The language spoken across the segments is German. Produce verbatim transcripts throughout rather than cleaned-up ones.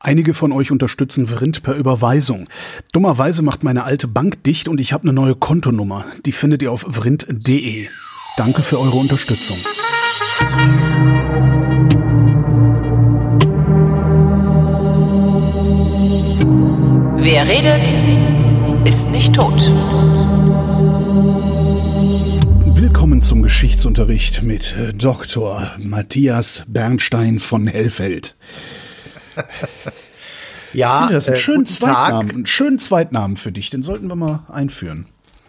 Einige von euch unterstützen Vrind per Überweisung. Dummerweise macht meine alte Bank dicht und ich habe eine neue Kontonummer. Die findet ihr auf vrind punkt de. Danke für eure Unterstützung. Wer redet, ist nicht tot. Willkommen zum Geschichtsunterricht mit Doktor Matthias Bernstein von Hellfeld. Ja, das ist ein äh, schönen guten Zweitnamen, Tag. einen schönen Zweitnamen für dich. Den sollten wir mal einführen.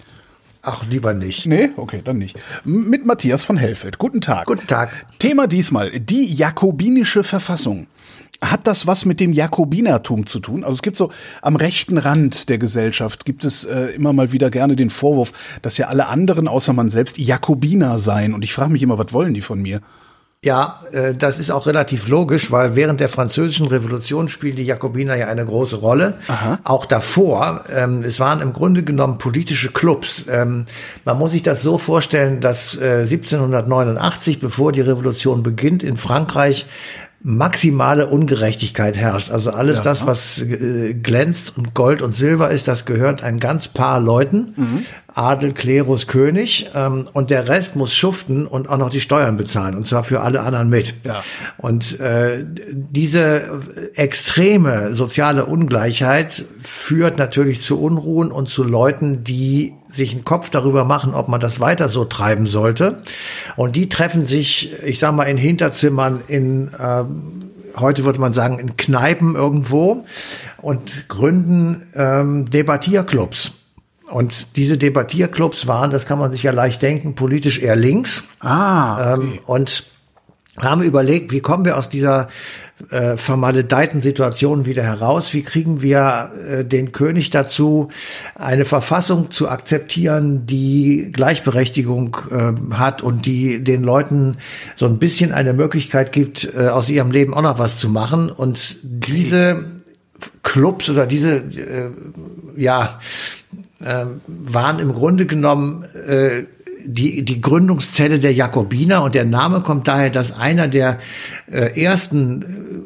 Ach, lieber nicht. Nee, okay, dann nicht. M- Mit Matthias von Hellfeld. Guten Tag. Guten Tag. Thema diesmal, die jakobinische Verfassung. Hat das was mit dem Jakobinertum zu tun? Also es gibt so am rechten Rand der Gesellschaft gibt es äh, immer mal wieder gerne den Vorwurf, dass ja alle anderen außer man selbst Jakobiner seien. Und ich frage mich immer, was wollen die von mir? Ja, äh, das ist auch relativ logisch, weil während der Französischen Revolution spielen die Jakobiner ja eine große Rolle. Aha. Auch davor. Ähm, es waren im Grunde genommen politische Clubs. Ähm, man muss sich das so vorstellen, dass äh, siebzehnhundertneunundachtzig, bevor die Revolution beginnt, in Frankreich maximale Ungerechtigkeit herrscht. Also alles ja, das, was äh, glänzt und Gold und Silber ist, das gehört ein ganz paar Leuten. Mhm. Adel, Klerus, König. Ähm, und der Rest muss schuften und auch noch die Steuern bezahlen. Und zwar für alle anderen mit. Ja. Und äh, diese extreme soziale Ungleichheit führt natürlich zu Unruhen und zu Leuten, die sich einen Kopf darüber machen, ob man das weiter so treiben sollte. Und die treffen sich, ich sag mal, in Hinterzimmern, in äh, heute würde man sagen, in Kneipen irgendwo und gründen ähm, Debattierclubs. Und diese Debattierclubs waren, das kann man sich ja leicht denken, politisch eher links. Ah, okay. ähm, und haben überlegt, wie kommen wir aus dieser äh, vermaledeiten Situation wieder heraus? Wie kriegen wir äh, den König dazu, eine Verfassung zu akzeptieren, die Gleichberechtigung äh, hat und die den Leuten so ein bisschen eine Möglichkeit gibt, äh, aus ihrem Leben auch noch was zu machen? Und diese Clubs oder diese, äh, ja, äh, waren im Grunde genommen äh, die die Gründungszelle der Jakobiner, und der Name kommt daher, dass einer der äh, ersten äh,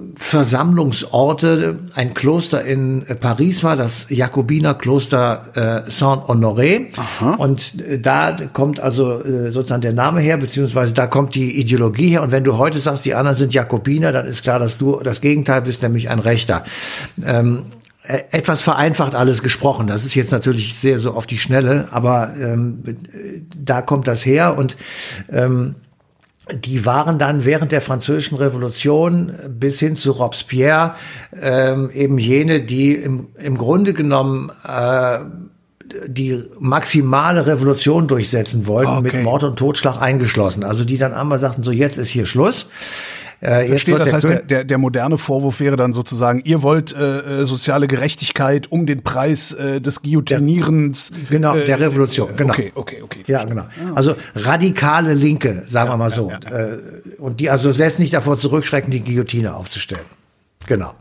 Versammlungsorte ein Kloster in äh, Paris war, das Jakobinerkloster äh, Saint-Honoré. Aha. Und äh, da kommt also äh, sozusagen der Name her, beziehungsweise da kommt die Ideologie her. Und wenn du heute sagst, die anderen sind Jakobiner, dann ist klar, dass du das Gegenteil bist, nämlich ein Rechter. Ähm, Etwas vereinfacht alles gesprochen. Das ist jetzt natürlich sehr so auf die Schnelle, aber ähm, da kommt das her. Und ähm, die waren dann während der Französischen Revolution bis hin zu Robespierre ähm, eben jene, die im, im Grunde genommen äh, die maximale Revolution durchsetzen wollten, okay, mit Mord und Totschlag eingeschlossen. Also die dann einmal sagten, so jetzt ist hier Schluss. Äh, Verstehe, das heißt, der, der, der moderne Vorwurf wäre dann sozusagen, ihr wollt äh, soziale Gerechtigkeit um den Preis äh, des Guillotinierens. Der, genau, der Revolution, äh, genau. Okay, okay, okay. Ja, genau. Also radikale Linke, sagen ja, wir mal so. Ja, ja, ja. Und die also selbst nicht davor zurückschrecken, die Guillotine aufzustellen. Genau.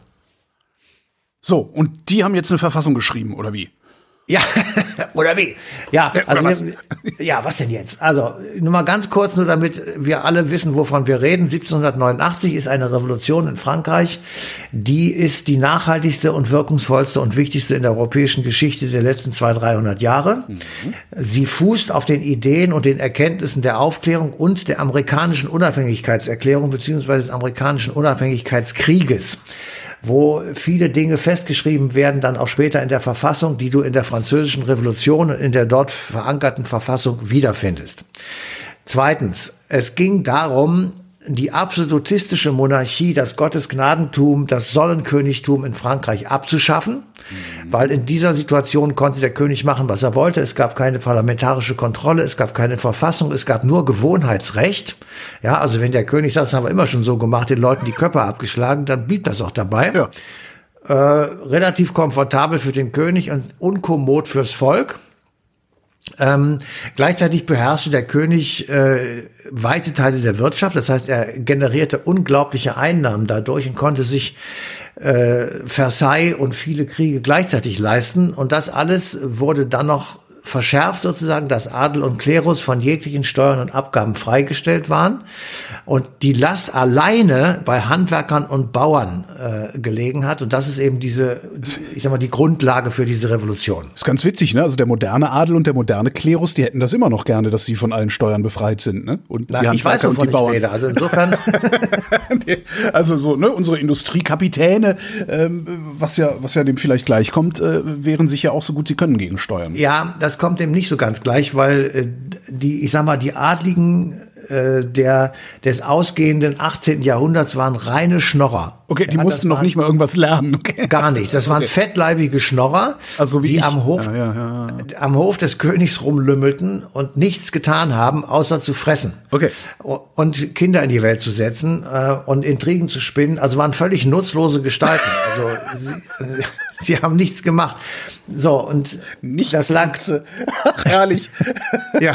So, und die haben jetzt eine Verfassung geschrieben, oder wie? Ja, oder wie? Ja, also was? Wir, ja, was denn jetzt? Also, nur mal ganz kurz, nur damit wir alle wissen, wovon wir reden. siebzehnhundertneunundachtzig ist eine Revolution in Frankreich. Die ist die nachhaltigste und wirkungsvollste und wichtigste in der europäischen Geschichte der letzten zweihundert, dreihundert Jahre. Mhm. Sie fußt auf den Ideen und den Erkenntnissen der Aufklärung und der amerikanischen Unabhängigkeitserklärung beziehungsweise des amerikanischen Unabhängigkeitskrieges, wo viele Dinge festgeschrieben werden, dann auch später in der Verfassung, die du in der Französischen Revolution und in der dort verankerten Verfassung wiederfindest. Zweitens, es ging darum, die absolutistische Monarchie, das Gottesgnadentum, das Sollenkönigtum in Frankreich abzuschaffen, mhm. weil in dieser Situation konnte der König machen, was er wollte. Es gab keine parlamentarische Kontrolle, es gab keine Verfassung, es gab nur Gewohnheitsrecht. Ja, also wenn der König sagt, das haben wir immer schon so gemacht, den Leuten die Köpfe abgeschlagen, dann blieb das auch dabei. Ja. Äh, relativ komfortabel für den König und unkommod fürs Volk. Ähm, gleichzeitig beherrschte der König äh, weite Teile der Wirtschaft, das heißt, er generierte unglaubliche Einnahmen dadurch und konnte sich äh, Versailles und viele Kriege gleichzeitig leisten. Und das alles wurde dann noch verschärft sozusagen, dass Adel und Klerus von jeglichen Steuern und Abgaben freigestellt waren und die Last alleine bei Handwerkern und Bauern äh, gelegen hat. Und das ist eben diese, ich sag mal, die Grundlage für diese Revolution. Das ist ganz witzig, ne? Also der moderne Adel und der moderne Klerus, die hätten das immer noch gerne, dass sie von allen Steuern befreit sind, ne? Und Na, die ich weiß, wovon ich rede. Also insofern. Also so, ne? Unsere Industriekapitäne, ähm, was ja, was ja dem vielleicht gleich kommt, äh, wehren sich ja auch so gut sie können gegen Steuern. Ja, das kommt dem nicht so ganz gleich, weil äh, die, ich sag mal, die Adligen äh, der des ausgehenden achtzehnten Jahrhunderts waren reine Schnorrer. Okay, die ja, mussten noch nicht mal irgendwas lernen. Okay. Gar nicht. Das waren okay. fettleibige Schnorrer, also wie die ich. am Hof, ja, ja, ja. am Hof des Königs rumlümmelten und nichts getan haben, außer zu fressen. Okay. Und Kinder in die Welt zu setzen äh, und Intrigen zu spinnen. Also waren völlig nutzlose Gestalten. Also sie, sie haben nichts gemacht. So, und nicht das lag. Ach, herrlich. Ja.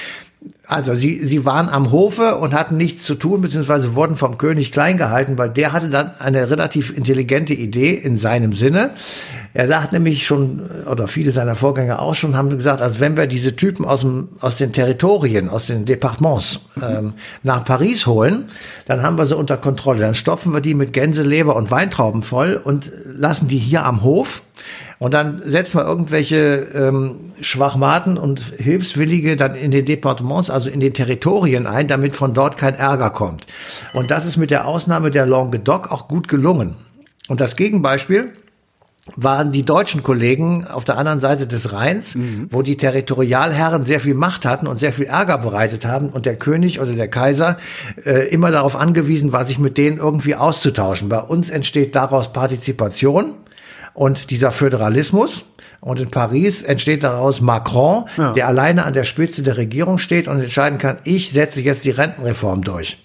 Also sie, sie waren am Hofe und hatten nichts zu tun, beziehungsweise wurden vom König klein gehalten, weil der hatte dann eine relativ intelligente Idee in seinem Sinne. Er sagt nämlich schon, oder viele seiner Vorgänger auch schon, haben gesagt, also wenn wir diese Typen aus dem, aus den Territorien, aus den Departements ähm, nach Paris holen, dann haben wir sie unter Kontrolle. Dann stopfen wir die mit Gänseleber und Weintrauben voll und lassen die hier am Hof. Und dann setzen wir irgendwelche ähm, Schwachmaten und Hilfswillige dann in den Departements, also in den Territorien ein, damit von dort kein Ärger kommt. Und das ist mit der Ausnahme der Languedoc auch gut gelungen. Und das Gegenbeispiel waren die deutschen Kollegen auf der anderen Seite des Rheins, mhm. wo die Territorialherren sehr viel Macht hatten und sehr viel Ärger bereitet haben und der König oder der Kaiser äh, immer darauf angewiesen war, sich mit denen irgendwie auszutauschen. Bei uns entsteht daraus Partizipation und dieser Föderalismus. Und in Paris entsteht daraus Macron, ja. der alleine an der Spitze der Regierung steht und entscheiden kann, ich setze jetzt die Rentenreform durch.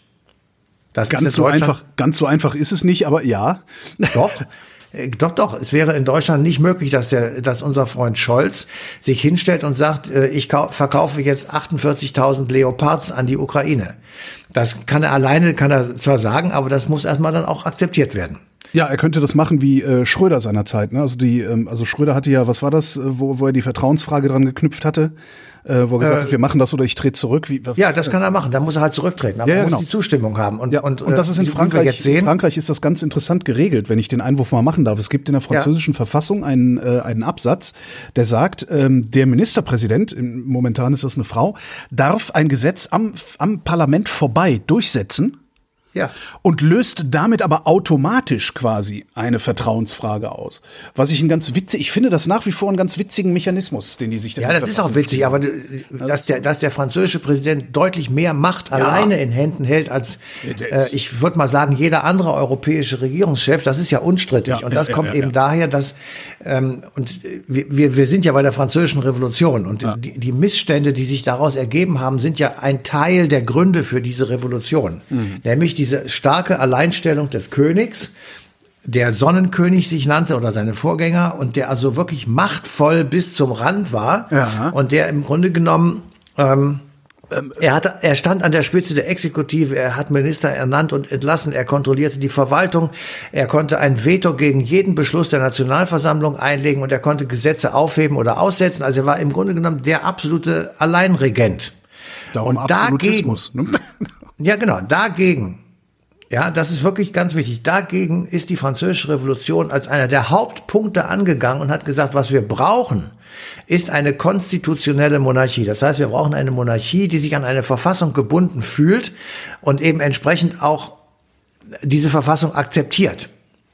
Das ganz ist so einfach, ganz so einfach ist es nicht, aber ja. Doch. Doch, doch. Es wäre in Deutschland nicht möglich, dass der, dass unser Freund Scholz sich hinstellt und sagt, ich verkaufe jetzt achtundvierzigtausend Leopards an die Ukraine. Das kann er alleine, kann er zwar sagen, aber das muss erstmal dann auch akzeptiert werden. Ja, er könnte das machen wie äh, Schröder seinerzeit. Ne? Also die, ähm, also Schröder hatte ja, was war das, wo, wo er die Vertrauensfrage dran geknüpft hatte, äh, wo er gesagt äh, hat, wir machen das oder ich trete zurück. Wie, was, ja, das kann er machen. Da muss er halt zurücktreten. Aber ja, ja, er muss genau. die Zustimmung haben. Und, ja, und, und das ist in Frankreich. Jetzt sehen. In Frankreich ist das ganz interessant geregelt, wenn ich den Einwurf mal machen darf. Es gibt in der französischen ja. Verfassung einen, äh, einen Absatz, der sagt, ähm, der Ministerpräsident, momentan ist das eine Frau, darf ein Gesetz am, am Parlament vorbei durchsetzen. Ja. Und löst damit aber automatisch quasi eine Vertrauensfrage aus. Was ich ein ganz witzig, ich finde das nach wie vor einen ganz witzigen Mechanismus, den die sich da. Ja, das ist auch witzig, aber dass der, dass der französische Präsident deutlich mehr Macht ja. alleine in Händen hält als, äh, ich würde mal sagen, jeder andere europäische Regierungschef, das ist ja unstrittig. Ja, und das ja, kommt ja, ja, eben ja. daher, dass, ähm, und wir, wir sind ja bei der französischen Revolution und ja. die, die Missstände, die sich daraus ergeben haben, sind ja ein Teil der Gründe für diese Revolution. Mhm. Nämlich diese starke Alleinstellung des Königs, der Sonnenkönig sich nannte oder seine Vorgänger und der also wirklich machtvoll bis zum Rand war ja. und der im Grunde genommen ähm, er hatte, er stand an der Spitze der Exekutive, er hat Minister ernannt und entlassen, er kontrollierte die Verwaltung, er konnte ein Veto gegen jeden Beschluss der Nationalversammlung einlegen und er konnte Gesetze aufheben oder aussetzen. Also er war im Grunde genommen der absolute Alleinregent. Darum und Absolutismus. Dagegen, ne? Ja, genau, dagegen. Ja, das ist wirklich ganz wichtig. Dagegen ist die Französische Revolution als einer der Hauptpunkte angegangen und hat gesagt, was wir brauchen, ist eine konstitutionelle Monarchie. Das heißt, wir brauchen eine Monarchie, die sich an eine Verfassung gebunden fühlt und eben entsprechend auch diese Verfassung akzeptiert.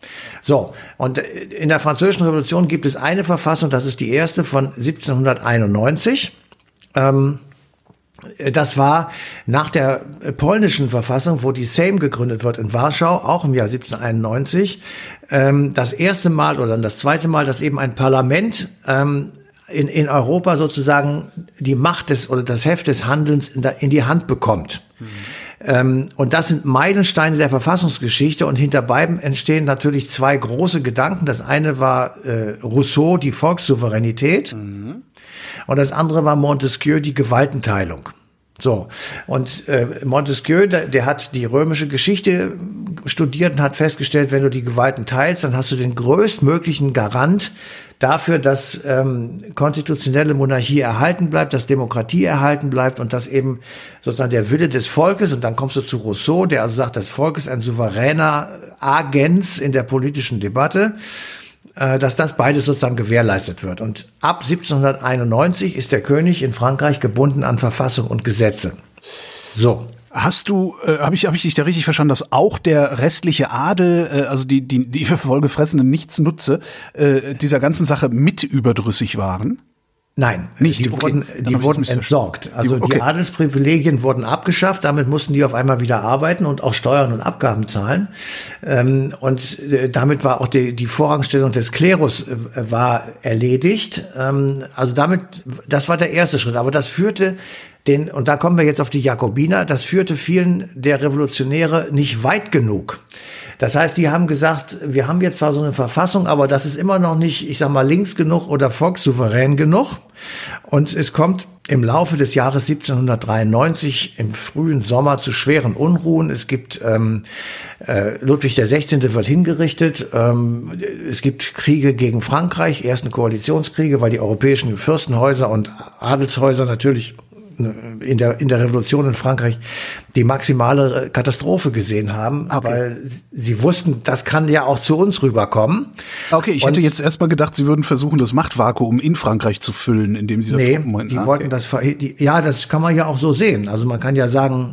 So, und in der Französischen Revolution gibt es eine Verfassung, das ist die erste von siebzehnhunderteinundneunzig. Ähm, Das war nach der polnischen Verfassung, wo die Sejm gegründet wird in Warschau, auch im Jahr siebzehnhunderteinundneunzig, ähm, das erste Mal oder das zweite Mal, dass eben ein Parlament ähm, in, in Europa sozusagen die Macht des oder das Heft des Handelns in, der, in die Hand bekommt. Mhm. Ähm, und das sind Meilensteine der Verfassungsgeschichte und hinter beiden entstehen natürlich zwei große Gedanken. Das eine war äh, Rousseau, die Volkssouveränität. Mhm. Und das andere war Montesquieu, die Gewaltenteilung. So, und äh, Montesquieu, der, der hat die römische Geschichte studiert und hat festgestellt, wenn du die Gewalten teilst, dann hast du den größtmöglichen Garant dafür, dass ähm, konstitutionelle Monarchie erhalten bleibt, dass Demokratie erhalten bleibt und dass eben sozusagen der Wille des Volkes, und dann kommst du zu Rousseau, der also sagt, das Volk ist ein souveräner Agens in der politischen Debatte, äh, dass das beides sozusagen gewährleistet wird. Und ab siebzehnhunderteinundneunzig ist der König in Frankreich gebunden an Verfassung und Gesetze. So. Hast du, äh, habe ich, hab ich dich da richtig verstanden, dass auch der restliche Adel, äh, also die, die, die vollgefressenen Nichtsnutze, äh, dieser ganzen Sache mit überdrüssig waren? Nein, nicht. Die Okay. wurden, die wurden entsorgt. Also okay. Die Adelsprivilegien wurden abgeschafft. Damit mussten die auf einmal wieder arbeiten und auch Steuern und Abgaben zahlen. Ähm, und äh, damit war auch die, die Vorrangstellung des Klerus äh, war erledigt. Ähm, also damit, das war der erste Schritt. Aber das führte den, und da kommen wir jetzt auf die Jakobiner, das führte vielen der Revolutionäre nicht weit genug. Das heißt, die haben gesagt, wir haben jetzt zwar so eine Verfassung, aber das ist immer noch nicht, ich sag mal, links genug oder volkssouverän genug. Und es kommt im Laufe des Jahres siebzehnhundertdreiundneunzig im frühen Sommer zu schweren Unruhen. Es gibt ähm, äh, Ludwig der Sechzehnte wird hingerichtet. Ähm, es gibt Kriege gegen Frankreich, ersten Koalitionskriege, weil die europäischen Fürstenhäuser und Adelshäuser natürlich in der, in der Revolution in Frankreich die maximale Katastrophe gesehen haben, okay. Weil sie wussten, das kann ja auch zu uns rüberkommen. Okay, ich und hätte jetzt erstmal gedacht, sie würden versuchen, das Machtvakuum in Frankreich zu füllen, indem sie da nee, Truppen meinten. die ah, wollten okay. das, die, ja, das kann man ja auch so sehen. Also man kann ja sagen,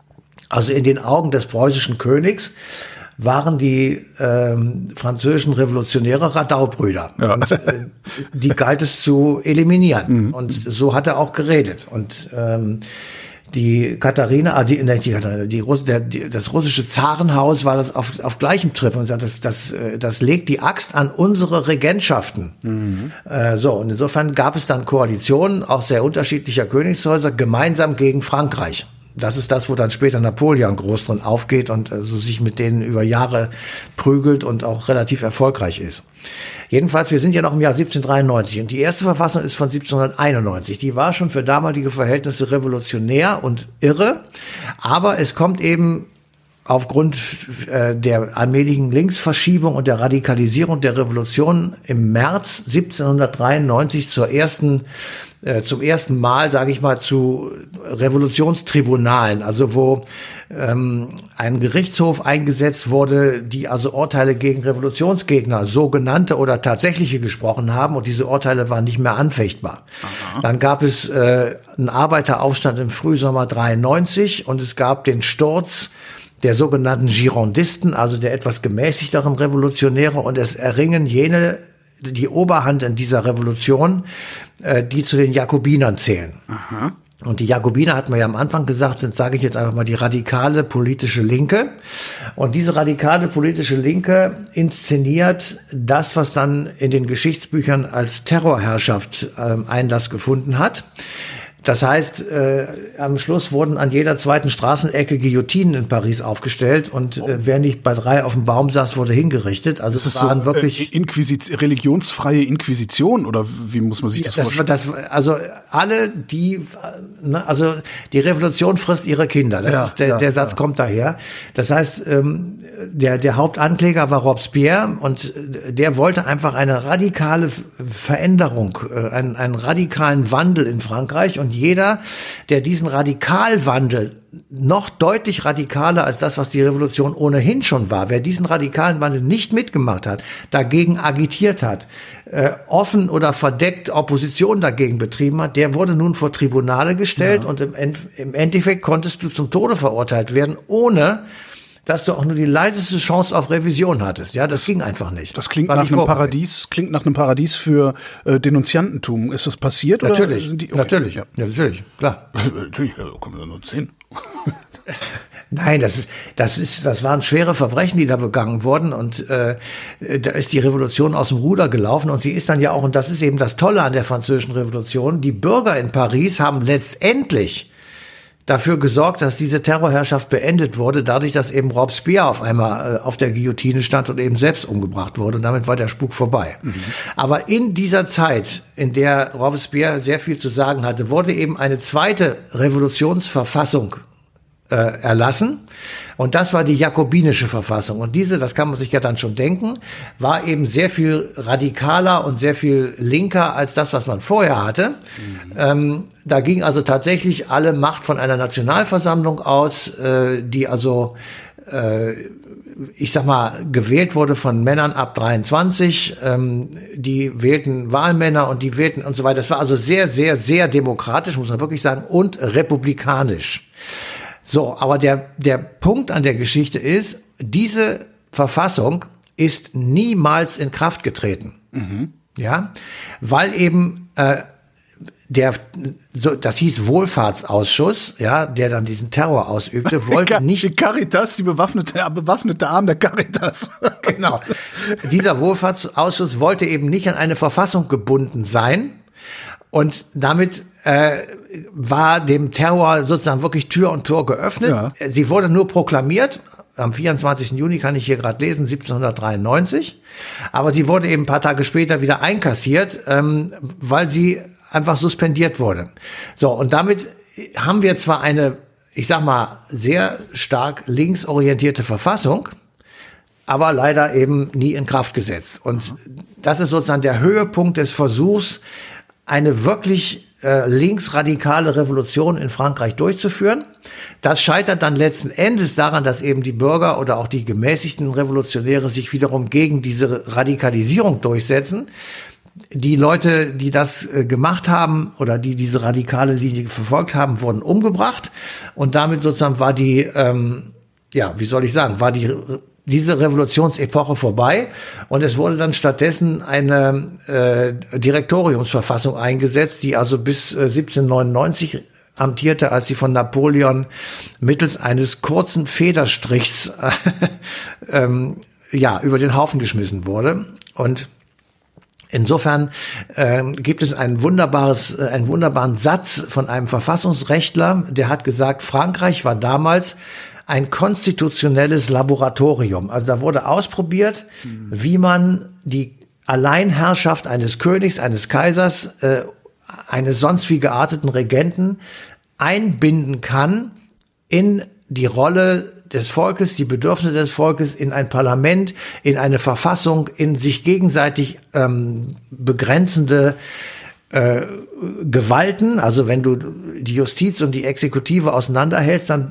also in den Augen des preußischen Königs waren die ähm, französischen Revolutionäre Radaubrüder. Ja. Und, äh, die galt es zu eliminieren. Mhm. Und so hat er auch geredet. Und ähm, die Katharina, ah, die, ne, die, Katharina, die, der, die, das russische Zarenhaus war das auf, auf gleichem Trip und sagt, das, das, das legt die Axt an unsere Regentschaften. Mhm. Äh, so, und insofern gab es dann Koalitionen, auch sehr unterschiedlicher Königshäuser, gemeinsam gegen Frankreich. Das ist das, wo dann später Napoleon groß drin aufgeht und also sich mit denen über Jahre prügelt und auch relativ erfolgreich ist. Jedenfalls, wir sind ja noch im Jahr siebzehnhundertdreiundneunzig und die erste Verfassung ist von siebzehnhunderteinundneunzig. Die war schon für damalige Verhältnisse revolutionär und irre, aber es kommt eben aufgrund äh, der allmähligen Linksverschiebung und der Radikalisierung der Revolution im März siebzehnhundertdreiundneunzig zur ersten äh, zum ersten Mal, sage ich mal, zu Revolutionstribunalen, also wo ähm, ein Gerichtshof eingesetzt wurde, die also Urteile gegen Revolutionsgegner, sogenannte oder tatsächliche, gesprochen haben und diese Urteile waren nicht mehr anfechtbar. Aha. Dann gab es äh, einen Arbeiteraufstand im Frühsommer dreiundneunzig und es gab den Sturz der sogenannten Girondisten, also der etwas gemäßigteren Revolutionäre, und es erringen jene die Oberhand in dieser Revolution, äh, die zu den Jakobinern zählen. Aha. Und die Jakobiner, hatten wir ja am Anfang gesagt, sind, sage ich jetzt einfach mal, die radikale politische Linke. Und diese radikale politische Linke inszeniert das, was dann in den Geschichtsbüchern als Terrorherrschaft äh, Einlass gefunden hat. Das heißt, äh, am Schluss wurden an jeder zweiten Straßenecke Guillotinen in Paris aufgestellt und äh, wer nicht bei drei auf dem Baum saß, wurde hingerichtet. Also es waren so, wirklich äh, Inquisit- religionsfreie Inquisition oder wie muss man sich das, das vorstellen? Das, also alle, die, ne, also die Revolution frisst ihre Kinder. Das ja, ist der, ja, der Satz ja. kommt daher. Das heißt, ähm, der der Hauptankläger war Robespierre und der wollte einfach eine radikale Veränderung, äh, einen, einen radikalen Wandel in Frankreich. Und jeder, der diesen Radikalwandel noch deutlich radikaler als das, was die Revolution ohnehin schon war, wer diesen radikalen Wandel nicht mitgemacht hat, dagegen agitiert hat, äh, offen oder verdeckt Opposition dagegen betrieben hat, der wurde nun vor Tribunale gestellt, ja. Und im, End- im Endeffekt konntest du zum Tode verurteilt werden, ohne dass du auch nur die leiseste Chance auf Revision hattest. Ja, das, das ging einfach nicht. Das klingt War nach nicht einem vorbereitet. Paradies, klingt nach einem Paradies für äh, Denunziantentum. Ist das passiert? Natürlich, oder sind die, okay. natürlich, ja, natürlich, klar. Natürlich, da kommen wir nur zehn. Nein, das ist, das ist, das waren schwere Verbrechen, die da begangen wurden, und äh, da ist die Revolution aus dem Ruder gelaufen, und sie ist dann ja auch, und das ist eben das Tolle an der französischen Revolution, die Bürger in Paris haben letztendlich dafür gesorgt, dass diese Terrorherrschaft beendet wurde, dadurch, dass eben Robespierre auf einmal äh, auf der Guillotine stand und eben selbst umgebracht wurde. Und damit war der Spuk vorbei. Mhm. Aber in dieser Zeit, in der Robespierre sehr viel zu sagen hatte, wurde eben eine zweite Revolutionsverfassung äh, erlassen. Und das war die jakobinische Verfassung. Und diese, das kann man sich ja dann schon denken, war eben sehr viel radikaler und sehr viel linker als das, was man vorher hatte. Mhm. Ähm, da ging also tatsächlich alle Macht von einer Nationalversammlung aus, äh, die also, äh, ich sag mal, gewählt wurde von Männern ab dreiundzwanzig. Ähm, die wählten Wahlmänner und die wählten und so weiter. Das war also sehr, sehr, sehr demokratisch, muss man wirklich sagen, und republikanisch. So, aber der, der Punkt an der Geschichte ist, diese Verfassung ist niemals in Kraft getreten. Mhm. Ja, weil eben äh, der, so, das hieß Wohlfahrtsausschuss, ja, der dann diesen Terror ausübte, wollte nicht. Die Caritas, die bewaffnete, bewaffnete Arm der Caritas. Genau. Dieser Wohlfahrtsausschuss wollte eben nicht an eine Verfassung gebunden sein. Und damit äh, war dem Terror sozusagen wirklich Tür und Tor geöffnet. Ja. Sie wurde nur proklamiert, am vierundzwanzigsten Juni kann ich hier gerade lesen, siebzehnhundertdreiundneunzig. Aber sie wurde eben ein paar Tage später wieder einkassiert, ähm, weil sie einfach suspendiert wurde. So, und damit haben wir zwar eine, ich sag mal, sehr stark linksorientierte Verfassung, aber leider eben nie in Kraft gesetzt. Und das ist sozusagen der Höhepunkt des Versuchs, eine wirklich äh, linksradikale Revolution in Frankreich durchzuführen. Das scheitert dann letzten Endes daran, dass eben die Bürger oder auch die gemäßigten Revolutionäre sich wiederum gegen diese Radikalisierung durchsetzen. Die Leute, die das äh, gemacht haben oder die diese radikale Linie verfolgt haben, wurden umgebracht. Und damit sozusagen war die, ähm, ja, wie soll ich sagen, war die diese Revolutionsepoche vorbei und es wurde dann stattdessen eine äh, Direktoriumsverfassung eingesetzt, die also bis äh, siebzehnhundertneunundneunzig amtierte, als sie von Napoleon mittels eines kurzen Federstrichs äh, ähm, ja über den Haufen geschmissen wurde. Und insofern äh, gibt es ein wunderbares, äh, einen wunderbaren Satz von einem Verfassungsrechtler, der hat gesagt, Frankreich war damals ein konstitutionelles Laboratorium. Also da wurde ausprobiert, mhm. wie man die Alleinherrschaft eines Königs, eines Kaisers, äh, eines sonst wie gearteten Regenten einbinden kann in die Rolle des Volkes, die Bedürfnisse des Volkes, in ein Parlament, in eine Verfassung, in sich gegenseitig ähm, begrenzende äh, Gewalten. Also wenn du die Justiz und die Exekutive auseinanderhältst, dann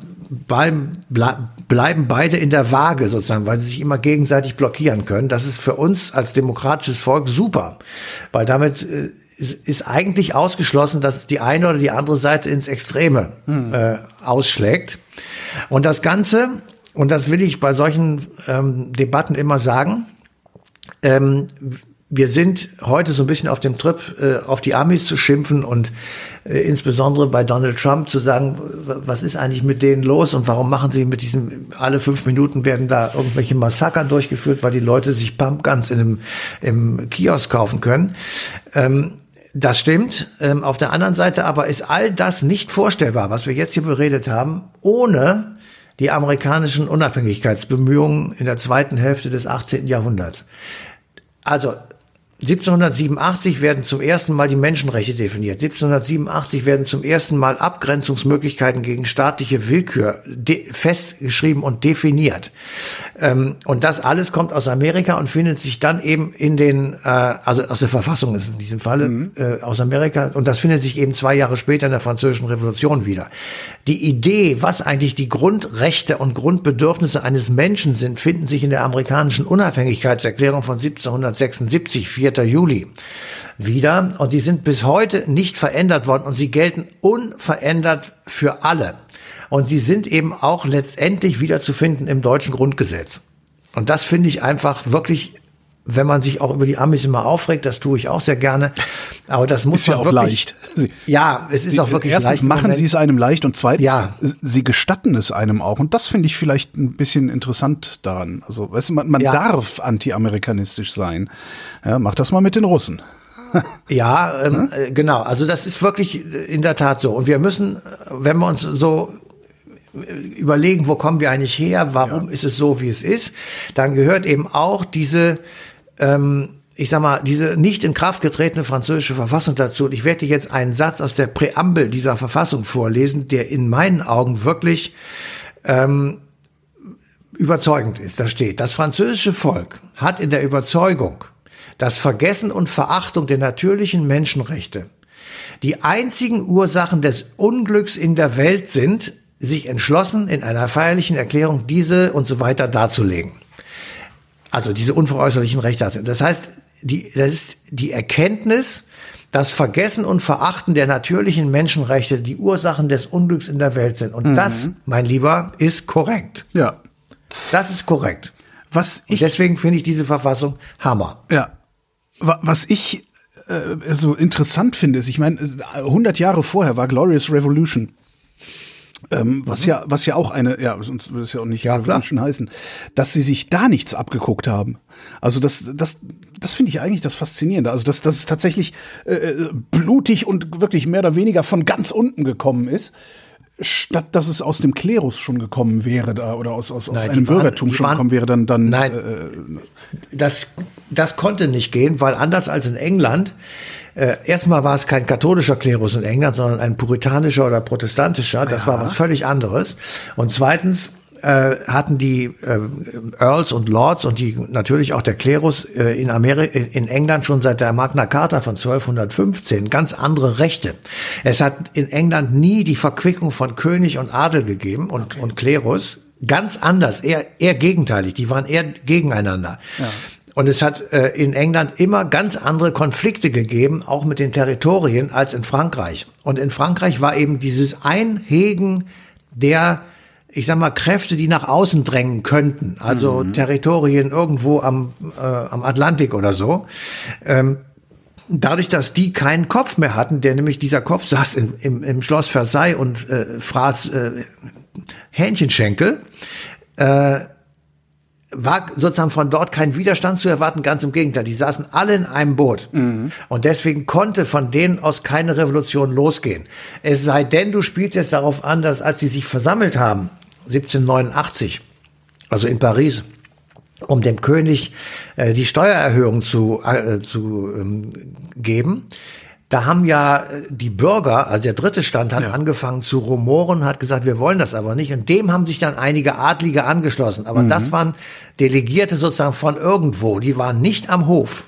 bleiben beide in der Waage sozusagen, weil sie sich immer gegenseitig blockieren können. Das ist für uns als demokratisches Volk super, weil damit äh, ist, ist eigentlich ausgeschlossen, dass die eine oder die andere Seite ins Extreme hm. äh, ausschlägt. Und das Ganze, und das will ich bei solchen ähm, Debatten immer sagen, ähm, wir sind heute so ein bisschen auf dem Trip, äh, auf die Amis zu schimpfen und äh, insbesondere bei Donald Trump zu sagen, was ist eigentlich mit denen los und warum machen sie mit diesem, alle fünf Minuten werden da irgendwelche Massaker durchgeführt, weil die Leute sich Pumpguns in einem, im Kiosk kaufen können. Ähm, das stimmt. Ähm, auf der anderen Seite aber ist all das nicht vorstellbar, was wir jetzt hier beredet haben, ohne die amerikanischen Unabhängigkeitsbemühungen in der zweiten Hälfte des achtzehnten Jahrhunderts. Also siebzehnhundertsiebenundachtzig werden zum ersten Mal die Menschenrechte definiert. siebzehnhundertsiebenundachtzig werden zum ersten Mal Abgrenzungsmöglichkeiten gegen staatliche Willkür festgeschrieben und definiert. Ähm, und das alles kommt aus Amerika und findet sich dann eben in den, äh, also aus der Verfassung ist es in diesem Falle, mhm. äh, aus Amerika. Und das findet sich eben zwei Jahre später in der Französischen Revolution wieder. Die Idee, was eigentlich die Grundrechte und Grundbedürfnisse eines Menschen sind, finden sich in der amerikanischen Unabhängigkeitserklärung von siebzehnhundertsechsundsiebzig, vierten Juli wieder. Und die sind bis heute nicht verändert worden und sie gelten unverändert für alle. Und sie sind eben auch letztendlich wiederzufinden im deutschen Grundgesetz. Und das finde ich einfach wirklich, wenn man sich auch über die Amis immer aufregt, das tue ich auch sehr gerne. Aber das muss ist man ja auch wirklich, leicht. Sie, ja, es ist sie, auch wirklich erstens leicht. Erstens machen sie es einem leicht und zweitens, ja. sie gestatten es einem auch. Und das finde ich vielleicht ein bisschen interessant daran. Also, weißt du, man, man ja. darf anti-amerikanistisch sein. Ja, mach das mal mit den Russen. Ja, ähm, äh, genau. Also das ist wirklich in der Tat so. Und wir müssen, wenn wir uns so überlegen, wo kommen wir eigentlich her, warum ja. ist es so, wie es ist, dann gehört eben auch diese, ähm, ich sag mal, diese nicht in Kraft getretene französische Verfassung dazu. Und ich werde dir jetzt einen Satz aus der Präambel dieser Verfassung vorlesen, der in meinen Augen wirklich ähm, überzeugend ist. Da steht: Das französische Volk hat in der Überzeugung, dass Vergessen und Verachtung der natürlichen Menschenrechte die einzigen Ursachen des Unglücks in der Welt sind, sich entschlossen, in einer feierlichen Erklärung diese und so weiter darzulegen. Also diese unveräußerlichen Rechte. Das heißt, die, das ist die Erkenntnis, dass Vergessen und Verachten der natürlichen Menschenrechte die Ursachen des Unglücks in der Welt sind. Und mhm. das, mein Lieber, ist korrekt. Ja. Das ist korrekt. Was ich, und deswegen finde ich diese Verfassung Hammer. Ja. Was ich äh, so interessant finde, ist, ich meine, hundert Jahre vorher war Glorious Revolution. Ähm, was mhm. ja, was ja auch eine, ja, sonst würde es ja auch nicht ja, Revolution klar. heißen, dass sie sich da nichts abgeguckt haben. Also das, das, das finde ich eigentlich das Faszinierende. Also dass, dass es tatsächlich äh, blutig und wirklich mehr oder weniger von ganz unten gekommen ist, statt dass es aus dem Klerus schon gekommen wäre da, oder aus, aus, aus nein, einem waren, Bürgertum schon waren, gekommen wäre, dann, dann nein, äh, das, das konnte nicht gehen, weil anders als in England, äh, erstmal war es kein katholischer Klerus in England, sondern ein puritanischer oder protestantischer. Das ja. war was völlig anderes. Und zweitens äh, hatten die äh, Earls und Lords und die natürlich auch der Klerus äh, in Amerika, in England schon seit der Magna Carta von zwölfhundertfünfzehn ganz andere Rechte. Es hat in England nie die Verquickung von König und Adel gegeben und, okay. und Klerus. Ganz anders, eher, eher gegenteilig. Die waren eher gegeneinander. Ja. Und es hat äh, in England immer ganz andere Konflikte gegeben, auch mit den Territorien, als in Frankreich. Und in Frankreich war eben dieses Einhegen der, ich sag mal, Kräfte, die nach außen drängen könnten. Also mhm. Territorien irgendwo am, äh, am Atlantik oder so. Ähm, dadurch, dass die keinen Kopf mehr hatten, der nämlich dieser Kopf saß in, im, im Schloss Versailles und äh, fraß äh, Hähnchenschenkel, äh, war sozusagen von dort kein Widerstand zu erwarten, ganz im Gegenteil. Die saßen alle in einem Boot. Mhm. Und deswegen konnte von denen aus keine Revolution losgehen. Es sei denn, du spielst jetzt darauf an, dass als sie sich versammelt haben, siebzehnhundertneunundachtzig, also in Paris, um dem König äh, die Steuererhöhung zu, äh, zu ähm, geben, da haben ja die Bürger, also der dritte Stand, hat ja. angefangen zu rumoren, hat gesagt, wir wollen das aber nicht. Und dem haben sich dann einige Adlige angeschlossen. Aber mhm. das waren Delegierte sozusagen von irgendwo. Die waren nicht am Hof.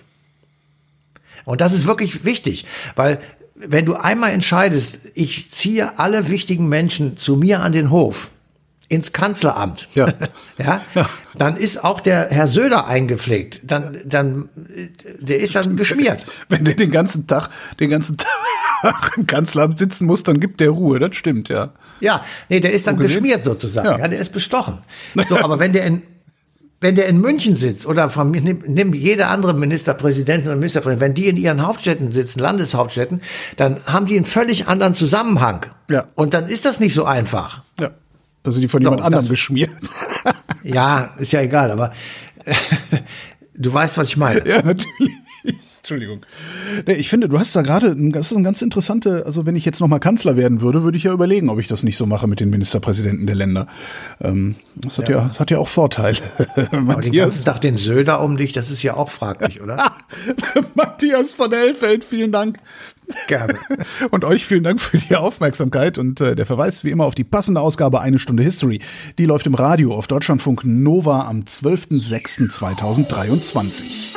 Und das ist wirklich wichtig, weil wenn du einmal entscheidest, ich ziehe alle wichtigen Menschen zu mir an den Hof, ins Kanzleramt, ja. ja, ja, dann ist auch der Herr Söder eingepflegt, dann, dann, der ist dann geschmiert. Wenn der den ganzen Tag, den ganzen Tag im Kanzleramt sitzen muss, dann gibt der Ruhe, das stimmt, ja. Ja, nee, der ist dann so geschmiert sozusagen, ja. ja, der ist bestochen. So, aber wenn der in, wenn der in München sitzt oder von, nimm, nimm jede andere Ministerpräsidentin und Ministerpräsident, wenn die in ihren Hauptstädten sitzen, Landeshauptstädten, dann haben die einen völlig anderen Zusammenhang. Ja. Und dann ist das nicht so einfach. Ja. Da sind die von jemand so, anderem geschmiert. Ja, ist ja egal, aber äh, du weißt, was ich meine. Ja, natürlich. Entschuldigung. Ich finde, du hast da gerade, das ist ein ganz interessante, also wenn ich jetzt nochmal Kanzler werden würde, würde ich ja überlegen, ob ich das nicht so mache mit den Ministerpräsidenten der Länder. Ähm, das hat ja, ja, das hat ja auch Vorteile. Aber den ganzen Tag den Söder um dich, das ist ja auch fraglich, oder? Matthias von Hellfeld, vielen Dank. Gerne. Und euch vielen Dank für die Aufmerksamkeit und äh, der Verweis wie immer auf die passende Ausgabe Eine Stunde History. Die läuft im Radio auf Deutschlandfunk Nova am zwölften sechsten zweitausenddreiundzwanzig.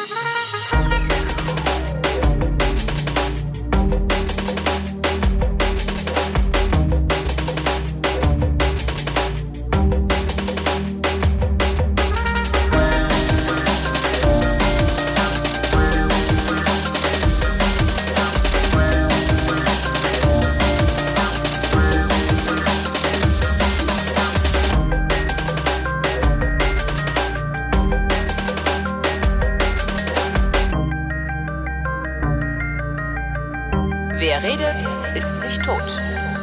Wer redet, ist nicht tot.